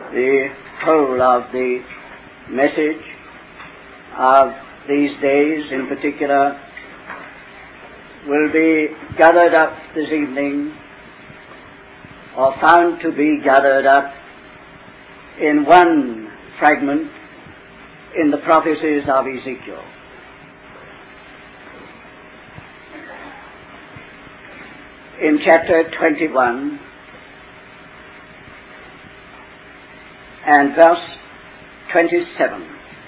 The whole of the message of these days in particular will be gathered up this evening, or found to be gathered up in one fragment in the prophecies of Ezekiel. In chapter 21 and verse 27,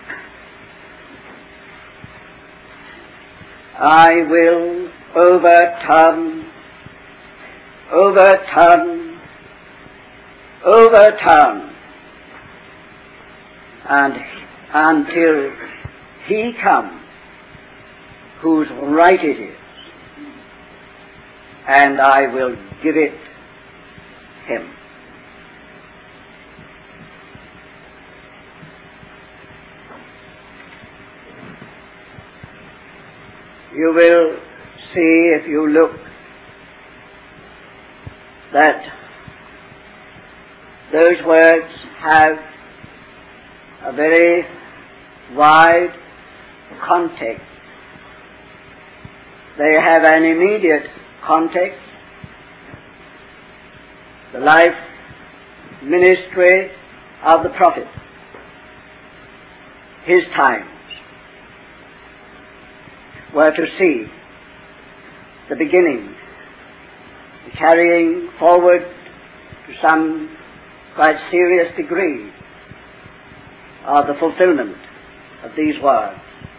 I will overturn and until he come whose right it is, and I will give it him. You will see, if you look, that those words have a very wide context. They have an immediate context, the life ministry of the prophet, his times were to see the beginning, the carrying forward to some quite serious degree of the fulfillment of these words.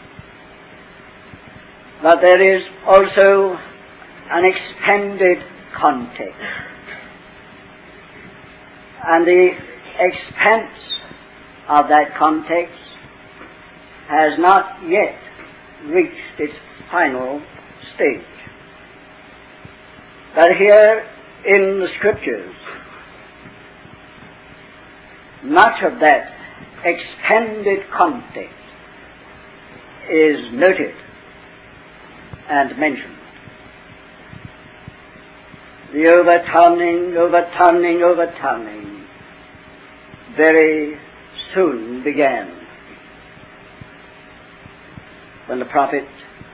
But there is also an expanded context, and the expanse of that context has not yet reached its final stage. But here in the Scriptures, much of that expanded context is noted and mentioned. The overturning very soon began when the prophet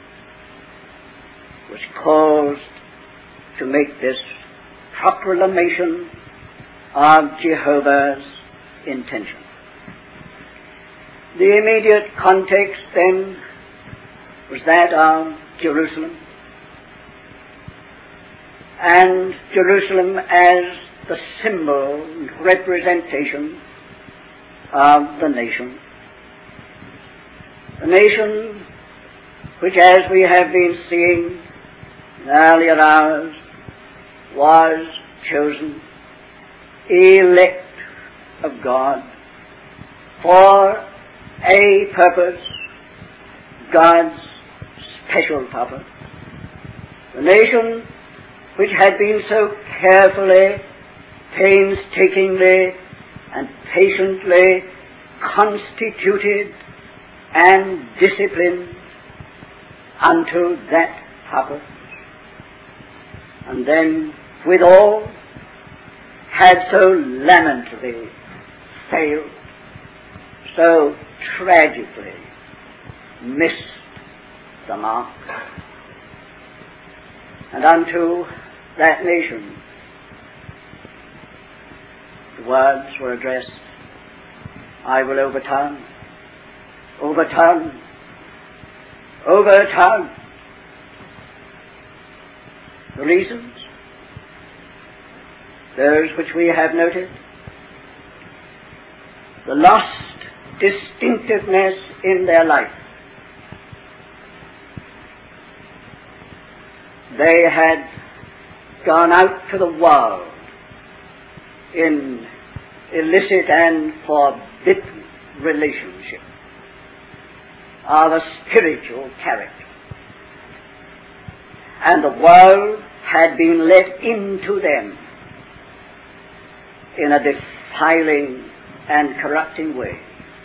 was caused to make this proclamation of Jehovah's intention. The immediate context then was that of Jerusalem, and Jerusalem as the symbol and representation of the nation. The nation which, as we have been seeing in earlier hours, was chosen, elect of God, for a purpose, God's special purpose. The nation which had been so carefully, painstakingly, and patiently constituted and disciplined unto that purpose, and then withal had so lamentably failed, so tragically missed the mark. And unto that nation the words were addressed, I will overturn. The reasons, those which we have noted: the lost distinctiveness in their life. They had gone out to the world in illicit and forbidden relationship of a spiritual character, and the world had been let into them in a defiling and corrupting way,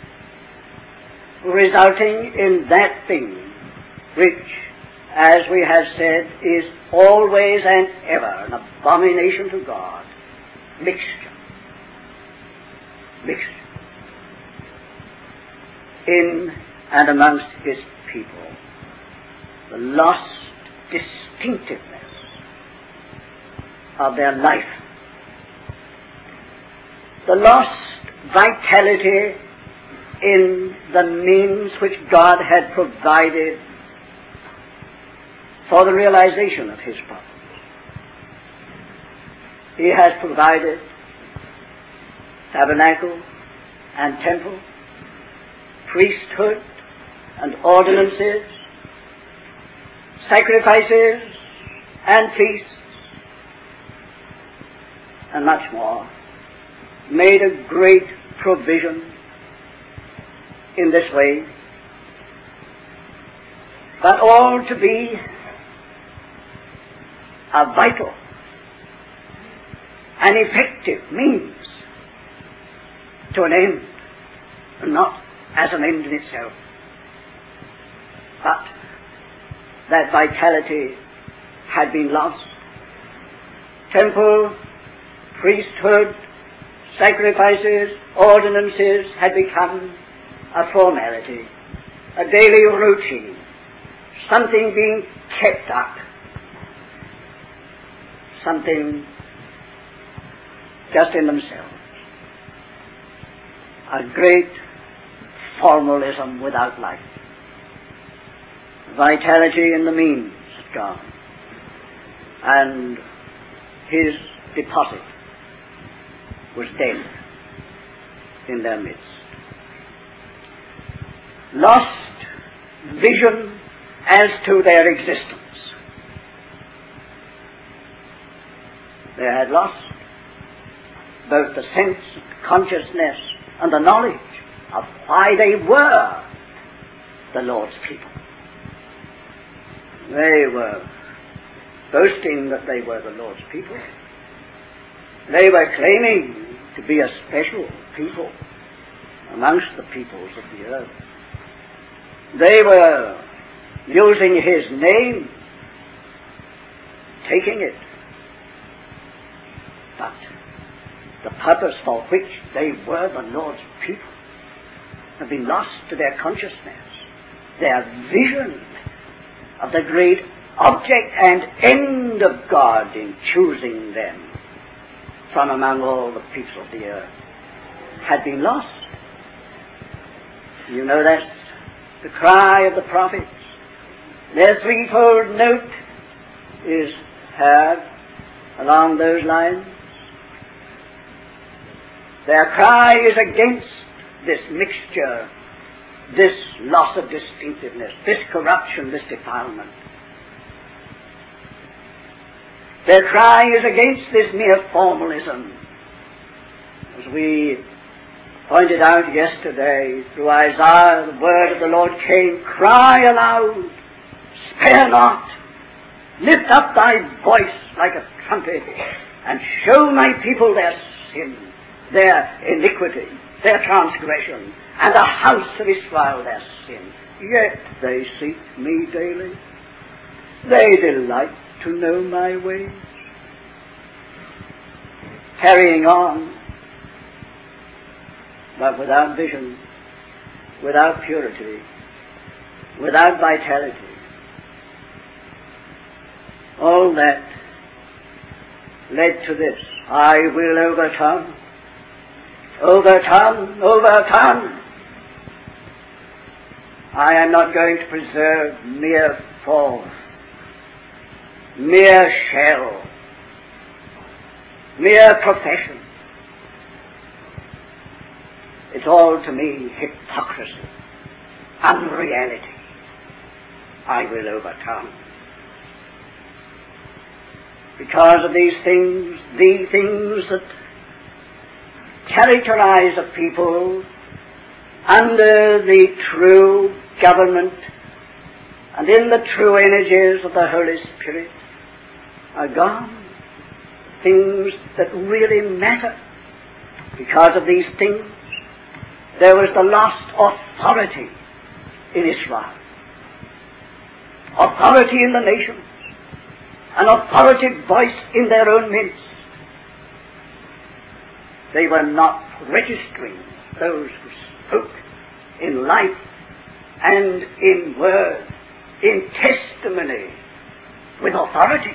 resulting in that thing which, as we have said, is always and ever an abomination to God: mixture. mixture in and amongst his people. The lost distinctiveness of their life. The lost vitality in the means which God had provided for the realization of his purpose. He has provided tabernacle and temple, priesthood and ordinances, sacrifices and feasts, and much more. Made a great provision in this way, but all to be a vital and effective means to an end, not as an end in itself. But that vitality had been lost. Temple, priesthood, sacrifices, ordinances had become a formality, a daily routine, something being kept up, something just in themselves. A great formalism without life. Vitality in the means had gone, and his deposit was dead in their midst. Lost vision as to their existence. They had lost both the sense, consciousness, and the knowledge of why they were the Lord's people. They were boasting that they were the Lord's people. They were claiming to be a special people amongst the peoples of the earth. They were using his name, taking it. But the purpose for which they were the Lord's people had been lost to their consciousness, their vision of the great object and end of God in choosing them from among all the peoples of the earth had been lost. You know that's the cry of the prophets. Their threefold note is heard along those lines. Their cry is against this mixture, this loss of distinctiveness, this corruption, this defilement. Their cry is against this mere formalism. As we pointed out yesterday through Isaiah, the word of the Lord came, cry aloud, spare not, lift up thy voice like a trumpet, and show my people their sin, their iniquity, their transgression, and the house of Israel their sin. Yet they seek me daily. They delight to know my ways. Carrying on, but without vision, without purity, without vitality. All that led to this: I will overcome, overcome, overcome. I am not going to preserve mere form, mere shell, mere profession. It's all to me hypocrisy, unreality. I will overcome. Because of these things, the things that characterize a people under the true government and in the true energies of the Holy Spirit are gone. Things that really matter. Because of these things, there was the lost authority in Israel, authority in the nations, an authoritative voice in their own midst. They were not registering those who spoke in life and in word, in testimony, with authority.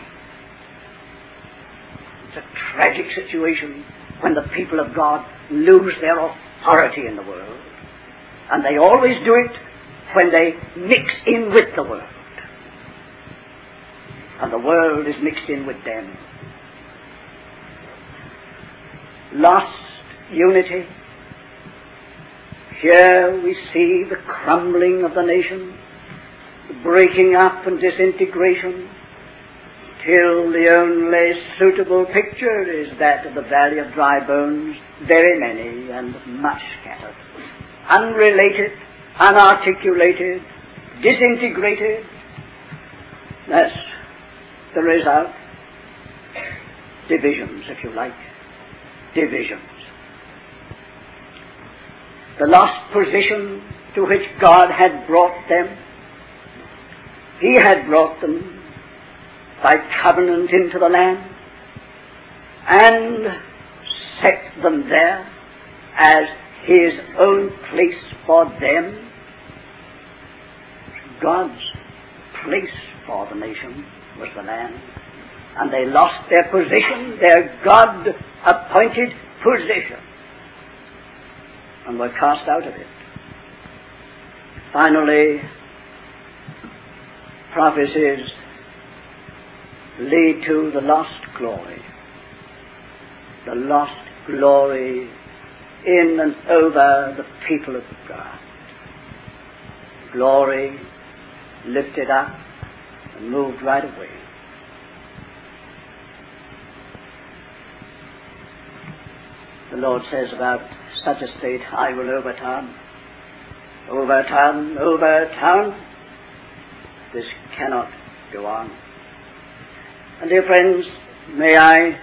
It's a tragic situation when the people of God lose their authority in the world. And they always do it when they mix in with the world. And the world is mixed in with them. Lost unity. Here we see the crumbling of the nation, the breaking up and disintegration, till the only suitable picture is that of the valley of dry bones, very many and much scattered, unrelated, unarticulated, disintegrated. That's the result. Divisions, if you like. Divisions. The lost position to which God had brought them. He had brought them by covenant into the land and set them there as His own place for them. God's place for the nation was the land. And they lost their position, their God-appointed position, and were cast out of it. Finally, prophecies lead to the lost glory. The lost glory in and over the people of God. Glory lifted up and moved right away. The Lord says about such a state, I will overturn. Overturn, overturn. This cannot go on. And dear friends, may I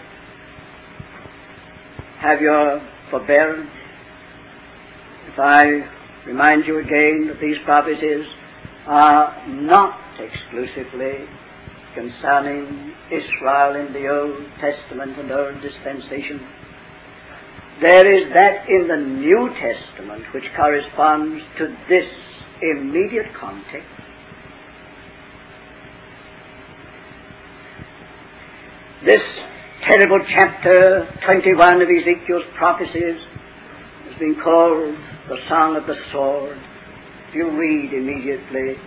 have your forbearance if I remind you again that these prophecies are not exclusively concerning Israel in the Old Testament and Old Dispensation. There is that in the New Testament which corresponds to this immediate context. This terrible chapter 21 of Ezekiel's prophecies has been called the Song of the Sword. If you read immediately,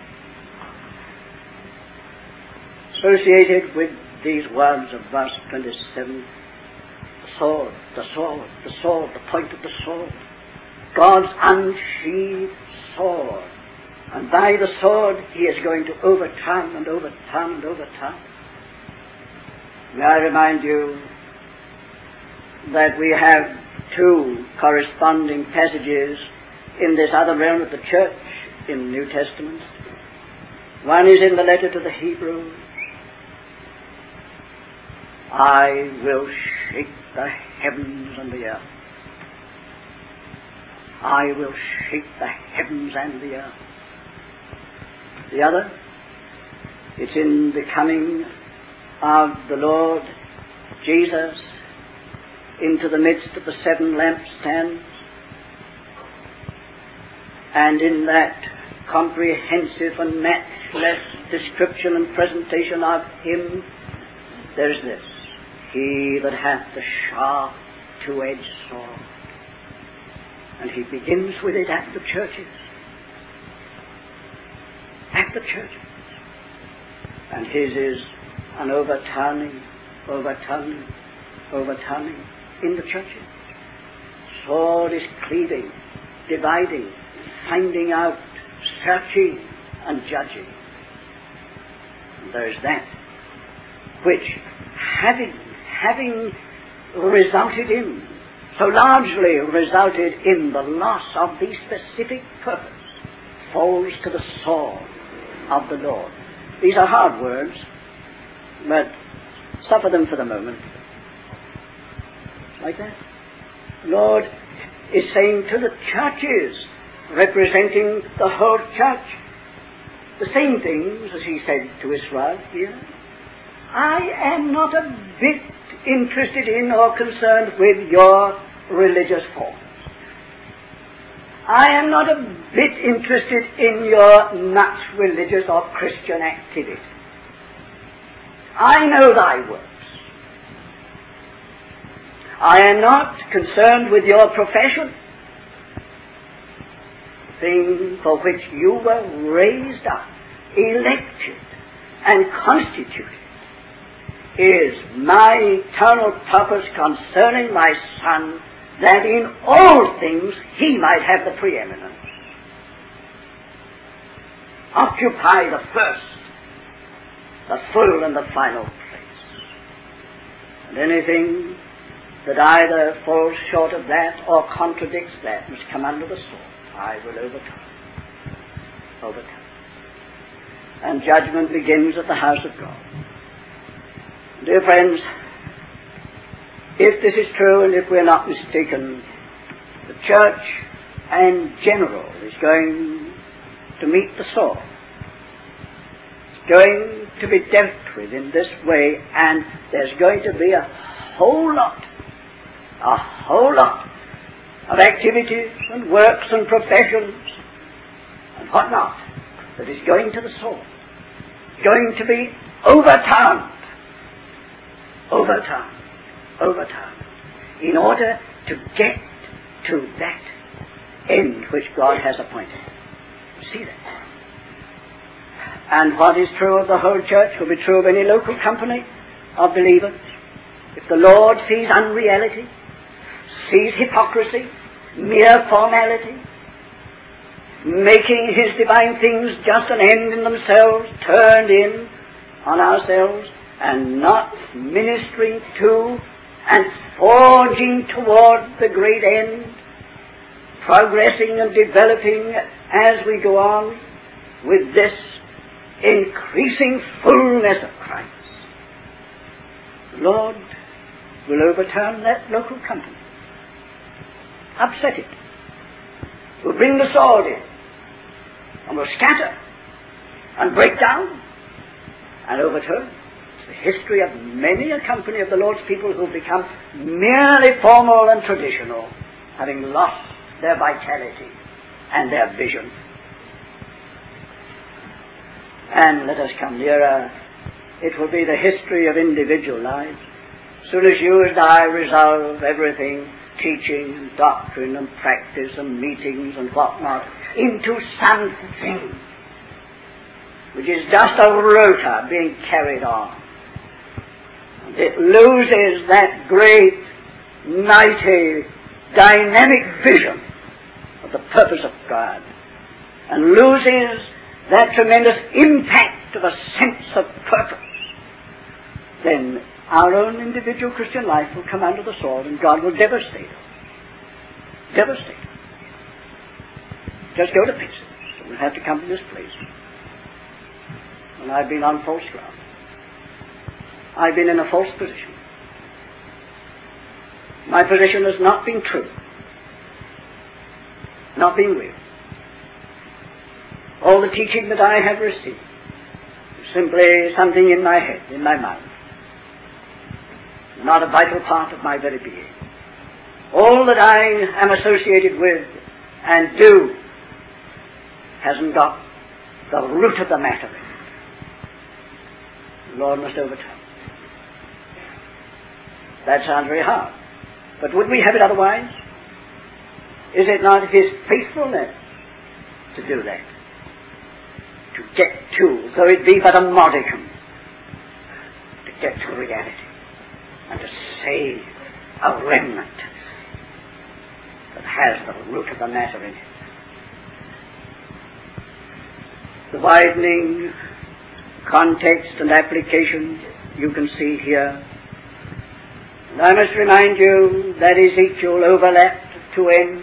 associated with these words of verse 27, sword, the sword, the sword, the point of the sword. God's unsheathed sword. And by the sword He is going to overturn and overturn and overturn. May I remind you that we have two corresponding passages in this other realm of the church in the New Testament. One is in the letter to the Hebrews. I will shake the heavens and the earth. I will shake the heavens and the earth. The other, it's in the coming of the Lord Jesus into the midst of the seven lampstands, and in that comprehensive and matchless description and presentation of Him, there is this: He that hath the sharp two-edged sword. And He begins with it at the churches. At the churches. And His is an overturning, overturning, overturning in the churches. Sword is cleaving, dividing, finding out, searching and judging. And there is that which, having resulted in, so largely resulted in the loss of the specific purpose, falls to the sword of the Lord. These are hard words, but suffer them for the moment. Like that. The Lord is saying to the churches, representing the whole church, the same things as He said to Israel here. I am not a bit interested in or concerned with your religious forms. I am not a bit interested in your nuts religious or Christian activity. I know thy works. I am not concerned with your profession. The thing for which you were raised up, elected, and constituted is my eternal purpose concerning my Son, that in all things he might have the preeminence. Occupy the first, the full and the final place. And anything that either falls short of that or contradicts that must come under the sword. I will overturn. Overturn. And judgment begins at the house of God. Dear friends, if this is true and if we're not mistaken, the church in general is going to meet the sword. It's going to be dealt with in this way, and there's going to be a whole lot of activities and works and professions and whatnot that is going to the sword, going to be overturned, in order to get to that end which God has appointed. See that? And what is true of the whole church will be true of any local company of believers. If the Lord sees unreality, sees hypocrisy, mere formality, making his divine things just an end in themselves, turned in on ourselves, and not ministering to and forging toward the great end, progressing and developing as we go on with this increasing fullness of Christ, the Lord will overturn that local company, upset it, will bring the sword in, and will scatter and break down and overturn. It's the history of many a company of the Lord's people who become merely formal and traditional, having lost their vitality and their vision. And let us come nearer. It will be the history of individual lives. As soon as you and I resolve everything, teaching and doctrine and practice and meetings and whatnot, into something which is just a rota being carried on, it loses that great, mighty, dynamic vision of the purpose of God, and loses that tremendous impact of a sense of purpose, then our own individual Christian life will come under the sword, and God will devastate us. Devastate us. Just go to pieces. We'll have to come to this place. And I've been on false ground. I've been in a false position. My position has not been true, not been real. All the teaching that I have received is simply something in my head, in my mind, not a vital part of my very being. All that I am associated with and do hasn't got the root of the matter in it. The Lord must overturn. That sounds very hard. But would we have it otherwise? Is it not His faithfulness to do that? To get to, though it be but a modicum, to get to reality and to save a remnant that has the root of the matter in it. The widening context and application you can see here. And I must remind you that Ezekiel overlapped two ends.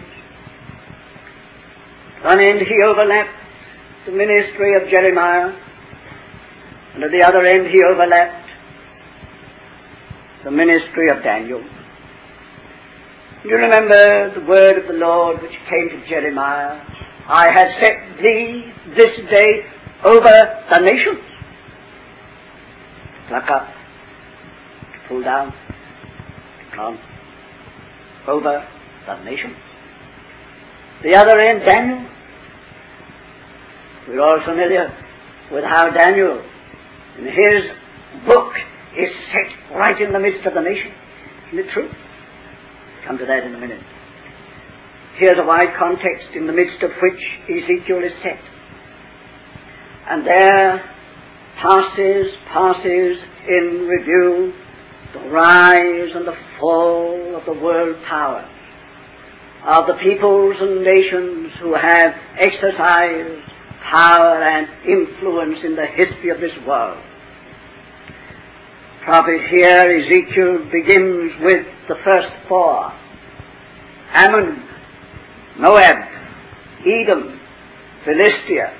One end he overlapped the ministry of Jeremiah, and at the other end he overlapped the ministry of Daniel. You remember the word of the Lord which came to Jeremiah, I have set thee this day over the nations. To pluck up, to pull down, to plant, over the nation. The other end, Daniel. We're all familiar with how Daniel, in his book, is set right in the midst of the nation. Isn't it true? Come to that in a minute. Here's a wide context in the midst of which Ezekiel is set. And there passes in review the rise and the fall of the world power, of the peoples and nations who have exercised power and influence in the history of this world. Prophet here, Ezekiel, begins with the first four: Ammon, Moab, Edom, Philistia.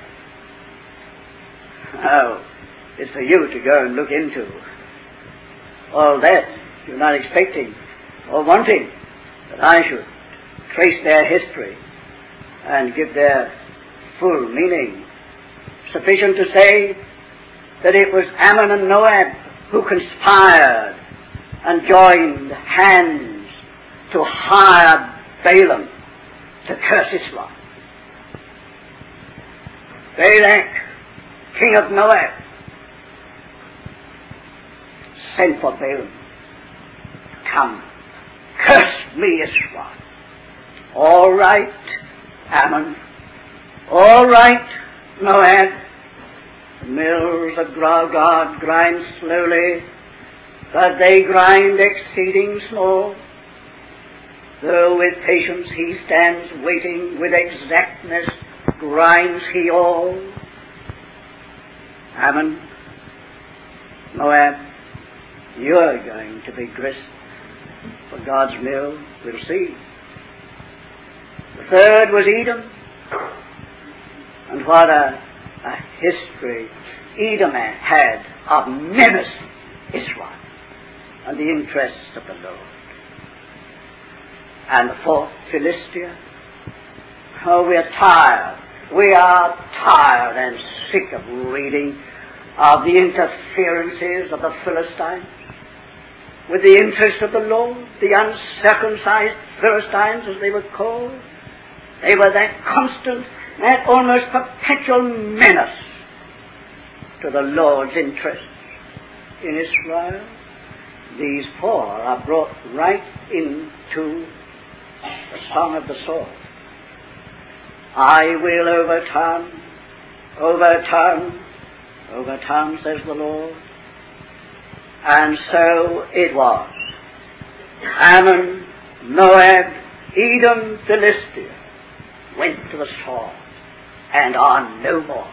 Oh, it's for you to go and look into all that. You're not expecting or wanting that I should trace their history and give their full meaning. Sufficient to say that it was Ammon and Moab who conspired and joined hands to hire Balaam to curse Islam. Balak, king of Moab, sent for Balaam. Come, curse me, Israel. All right, Ammon. All right, Moab. The mills of God grind slowly, but they grind exceeding small. Though with patience he stands waiting, with exactness grinds he all. Ammon, Moab, you're going to be grist for God's mill. We'll see. The third was Edom. And what a history Edom had of menacing Israel and the interests of the Lord. And the fourth, Philistia. Oh, we are tired. We are tired and sick of reading of the interferences of the Philistines with the interest of the Lord, the uncircumcised Philistines, as they were called. They were that constant, that almost perpetual menace to the Lord's interests in Israel. These four are brought right into the Song of the Sword. I will overturn, says the Lord. And so it was. Ammon, Moab, Edom, Philistia went to the sword and are no more.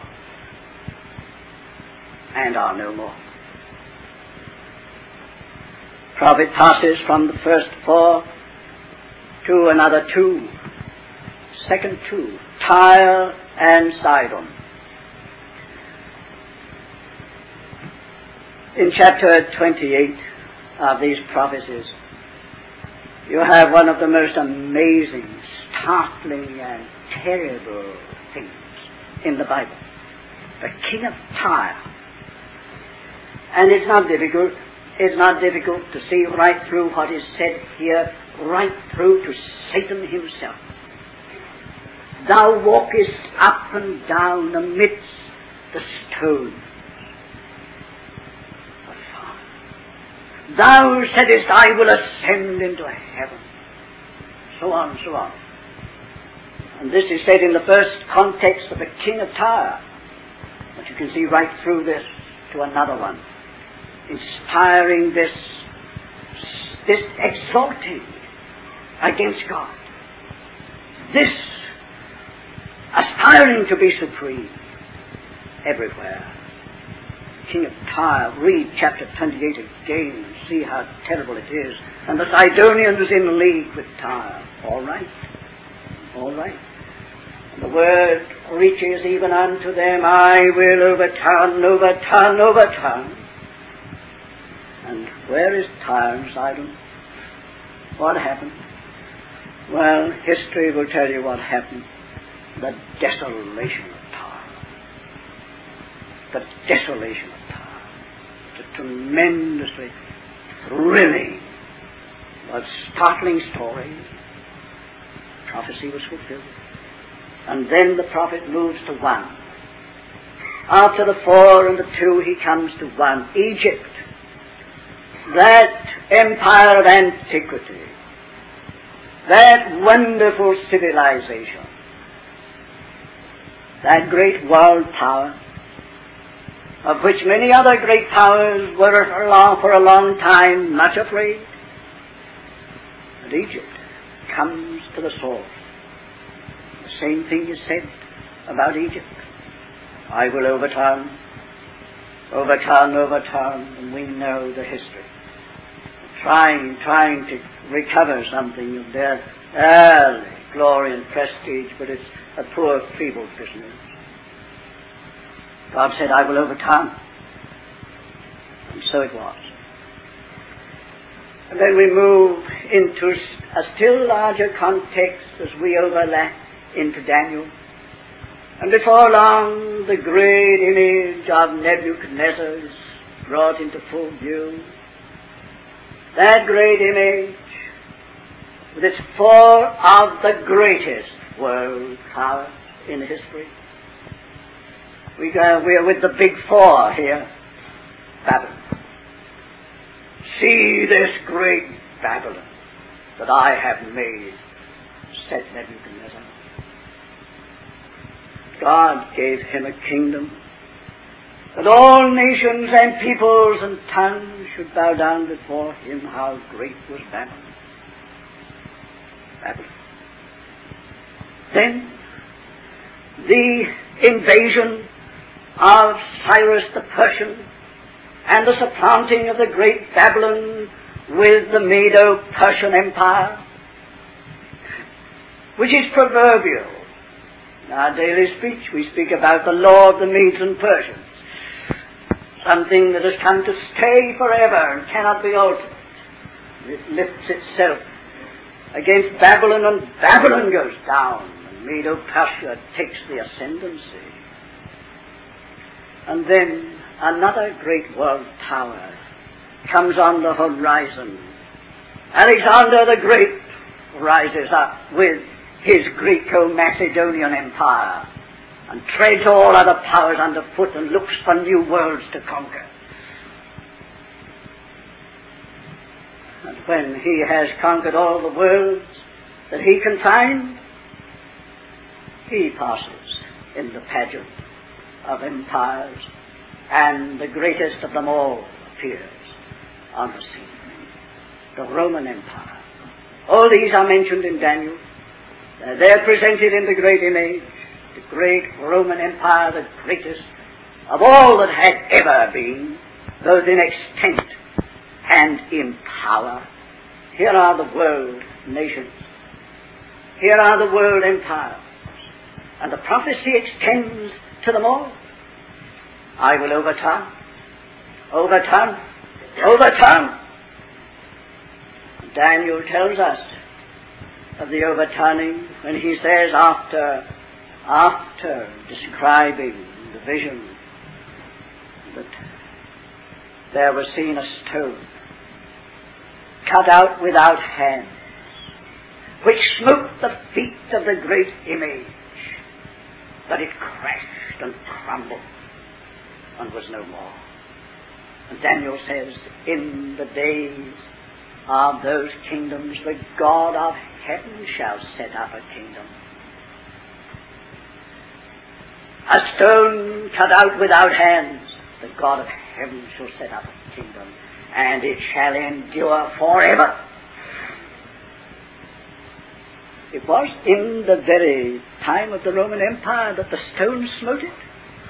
And are no more. Prophet passes from the first four to another two. Second two, Tyre and Sidon. In chapter 28 of these prophecies, you have one of the most amazing, startling, and terrible things in the Bible. The king of Tyre. And it's not difficult to see right through what is said here, right through to Satan himself. Thou walkest up and down amidst the stones. Thou saidest, I will ascend into heaven. So on, so on. And this is said in the first context of the king of Tyre. But you can see right through this to another one. Inspiring this exalting against God. This aspiring to be supreme everywhere. King of Tyre, read chapter 28 again and see how terrible it is. And the Sidonians in league with Tyre. All right. All right. And the word reaches even unto them, I will overturn. And where is Tyre and Sidon? What happened? Well, history will tell you what happened. The desolation of Tyre. The desolation of Tyre. It's a tremendously thrilling but startling story prophecy was fulfilled. And then the prophet moves to one. After the 4 and the 2, he comes to one. Egypt, that empire of antiquity, that wonderful civilization, that great world power, of which many other great powers were for a long time much afraid. And Egypt comes to the source. The same thing is said about Egypt. I will overturn, and we know the history. Trying to recover something of their early glory and prestige, but it's a poor, feeble business. God said, I will overturn. And so it was. And then we move into a still larger context as we overlap into Daniel. And before long, the great image of Nebuchadnezzar is brought into full view. That great image, with its 4 of the greatest world powers in history. We are with the big 4 here. Babylon. See this great Babylon that I have made, said Nebuchadnezzar. God gave him a kingdom that all nations and peoples and tongues should bow down before him. How great was Babylon. Babylon. Then the invasion of Cyrus the Persian and the supplanting of the great Babylon with the Medo-Persian Empire, which is proverbial. In our daily speech we speak about the law of the Medes and Persians, something that has come to stay forever and cannot be altered. It lifts itself against Babylon, and Babylon goes down, and Medo-Persia takes the ascendancy. And then another great world power comes on the horizon. Alexander the Great rises up with his Greco-Macedonian Empire and treads all other powers underfoot and looks for new worlds to conquer. And when he has conquered all the worlds that he can find, he passes in the pageant of empires, and the greatest of them all appears on the scene, the Roman Empire. All these are mentioned in Daniel. They're presented in the great image, the great Roman Empire, the greatest of all that had ever been, both in extent and in power. Here are the world nations. Here are the world empires. And the prophecy extends to them all. I will overturn. Daniel tells us of the overturning when he says, after describing the vision, that there was seen a stone cut out without hands, which smote the feet of the great image, but it crashed and crumbled and was no more. And Daniel says, in the days of those kingdoms, the God of heaven shall set up a kingdom. A stone cut out without hands, the God of heaven shall set up a kingdom, and it shall endure forever. It was in the very time of the Roman Empire that the stone smote it,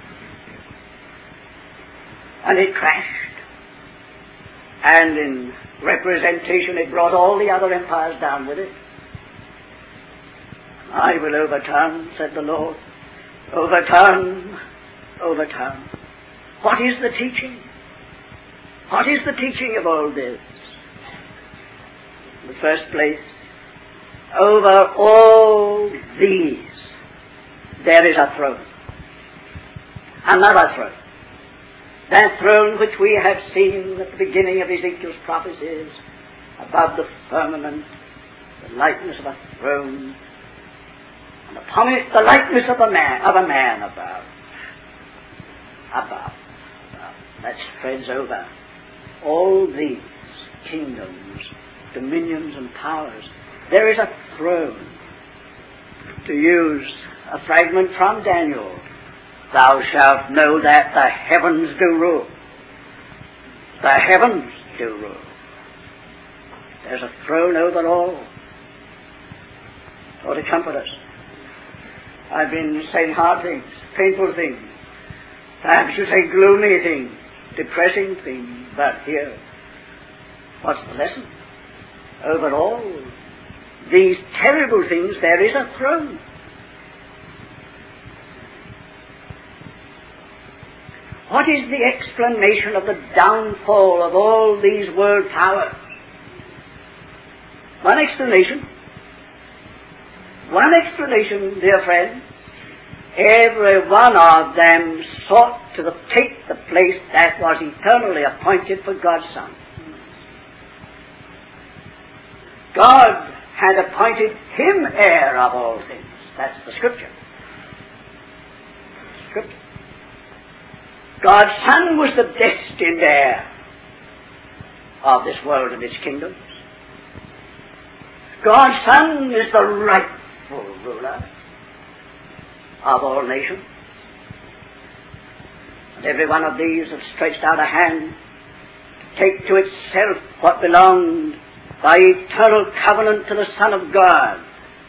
and it crashed. And in representation it brought all the other empires down with it. I will overturn, said the Lord. Overturn. What is the teaching? What is the teaching of all this? In the first place, over all these there is a throne. Another throne. That throne which we have seen at the beginning of Ezekiel's prophecies, above the firmament, the likeness of a throne, cometh the likeness of a man above. Above. That spreads over all these kingdoms, dominions and powers. There is a throne. To use a fragment from Daniel, thou shalt know that the heavens do rule. The heavens do rule. There's a throne over all. For to comfort us. I've been saying hard things, painful things, perhaps you say gloomy things, depressing things, but here, what's the lesson? Over all these terrible things there is a throne. What is the explanation of the downfall of all these world powers? One explanation, dear friends. Every one of them sought to take the place that was eternally appointed for God's Son. God had appointed him heir of all things. That's the Scripture. God's Son was the destined heir of this world and its kingdoms. God's Son is the rightful ruler of all nations. And every one of these have stretched out a hand to take to itself what belonged by eternal covenant to the Son of God.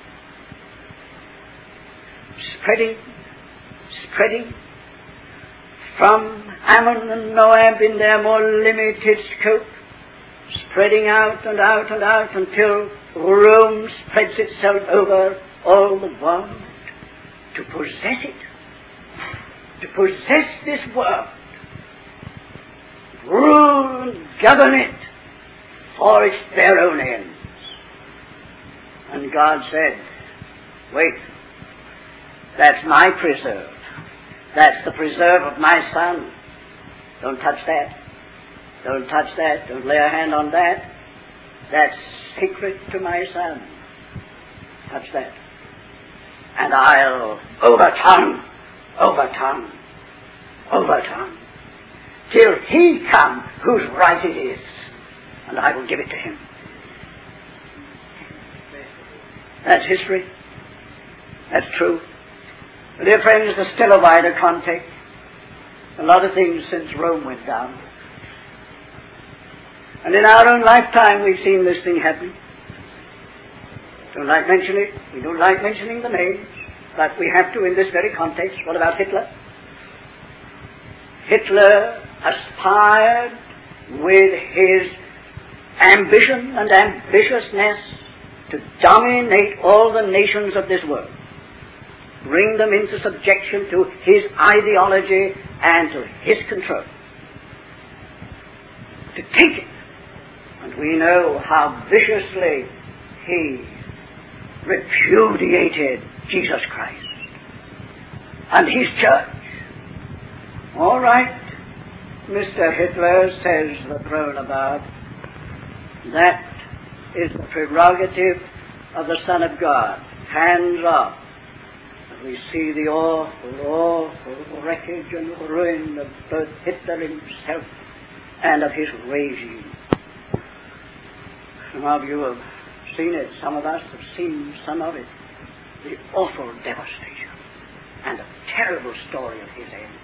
Spreading from Ammon and Moab in their more limited scope, spreading out and out and out until Rome spreads itself over all the world to possess it, to possess this world, rule and govern it for their own ends. And God said, wait, that's my preserve. That's the preserve of my Son. Don't touch that. Don't touch that. Don't lay a hand on that. That's sacred to my Son. Touch that. And I'll overturn, till he come whose right it is, and I will give it to him. That's history. That's true. But dear friends, there's still a wider context. A lot of things since Rome went down. And in our own lifetime we've seen this thing happen. Don't like mentioning it. We don't like mentioning the names. But we have to in this very context. What about Hitler? Hitler aspired with his ambition and ambitiousness to dominate all the nations of this world. Bring them into subjection to his ideology and to his control. To take it. And we know how viciously he repudiated Jesus Christ and his church. All right, Mr. Hitler, says the throne above, that is the prerogative of the Son of God. Hands off. We see the awful wreckage and ruin of both Hitler himself and of his regime. Some of you have seen it, some of us have seen some of it. The awful devastation and the terrible story of his end.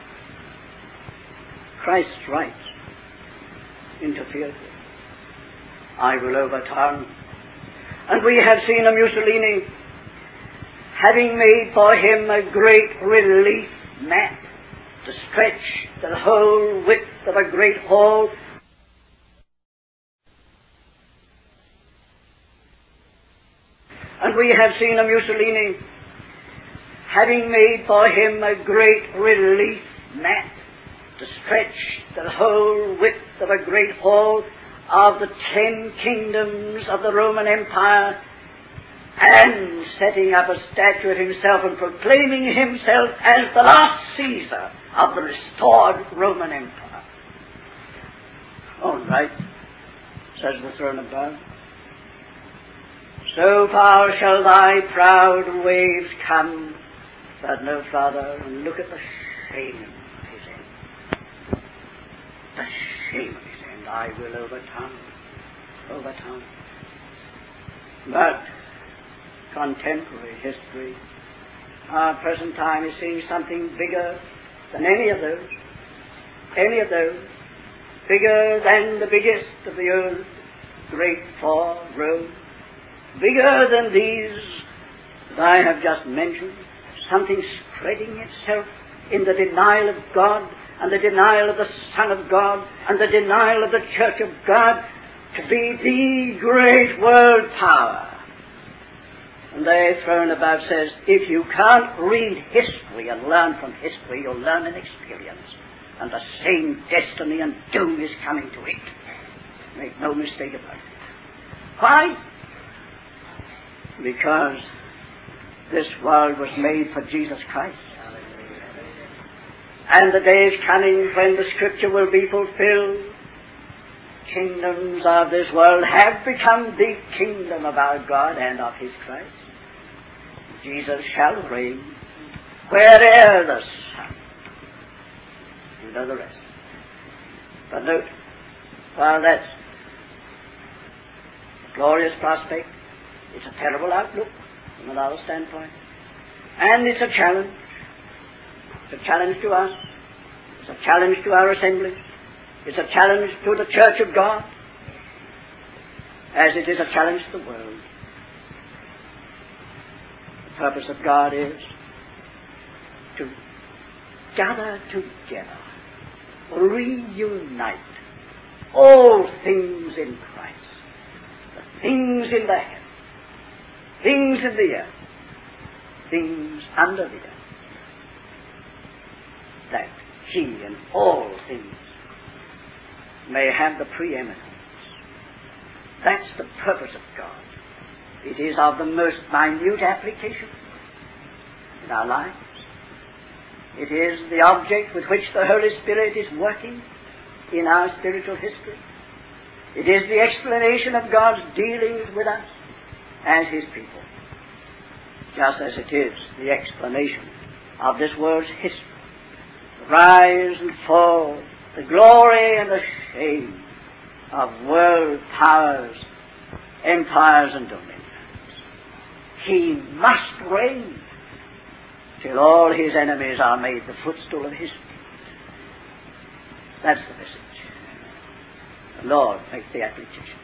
Christ's rights interfered with. I will overturn. And we have seen a Mussolini having made for him a great relief mat to stretch the whole width of a great hall. And we have seen a Mussolini having made for him a great relief mat to stretch the whole width of a great hall of the 10 kingdoms of the Roman Empire, and setting up a statue of himself and proclaiming himself as the last Caesar of the restored Roman Empire. All right, says the throne above. So far shall thy proud waves come, but no farther. And look at the shame of his end. The shame of his end I will overturn. But contemporary history, our present time, is seeing something bigger than any of those, bigger than the biggest of the old great four roads, bigger than these that I have just mentioned, something spreading itself in the denial of God and the denial of the Son of God and the denial of the Church of God to be the great world power. And they thrown about says, if you can't read history and learn from history, you'll learn an experience. And the same destiny and doom is coming to it. Make no mistake about it. Why? Because this world was made for Jesus Christ. And the day is coming when the scripture will be fulfilled. Kingdoms of this world have become the kingdom of our God and of his Christ. Jesus shall reign where'er the sun. You know the rest. But note, while that's a glorious prospect, it's a terrible outlook from another standpoint. And it's a challenge. It's a challenge to us. It's a challenge to our assemblies. It's a challenge to the Church of God, as it is a challenge to the world. The purpose of God is to gather together, reunite all things in Christ, the things in the heaven, things in the earth, things under the earth, that he in all things may have the preeminence. That's the purpose of God. It is of the most minute application in our lives. It is the object with which the Holy Spirit is working in our spiritual history. It is the explanation of God's dealings with us as his people, just as it is the explanation of this world's history, the rise and fall, the glory and the shame of world powers, empires and dominions. He must reign till all his enemies are made the footstool of his feet. That's the message. The Lord make the application.